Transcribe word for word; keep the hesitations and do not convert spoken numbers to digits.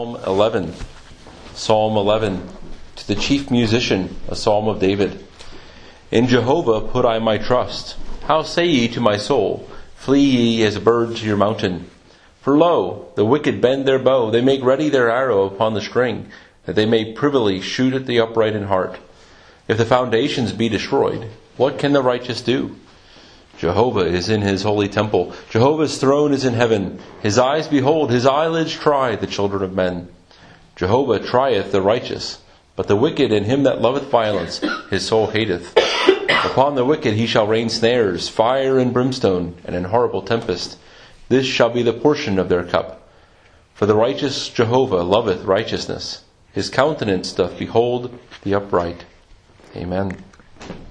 Psalm eleven. Psalm eleven. To the chief musician, a psalm of David. In Jehovah put I my trust. How say ye to my soul, flee ye as a bird to your mountain? For lo, the wicked bend their bow, they make ready their arrow upon the string, that they may privily shoot at the upright in heart. If the foundations be destroyed, what can the righteous do? Jehovah is in his holy temple. Jehovah's throne is in heaven. His eyes behold, his eyelids try the children of men. Jehovah trieth the righteous, but the wicked and him that loveth violence his soul hateth. Upon the wicked he shall rain snares, fire and brimstone, and an horrible tempest. This shall be the portion of their cup. For the righteous Jehovah loveth righteousness. His countenance doth behold the upright. Amen.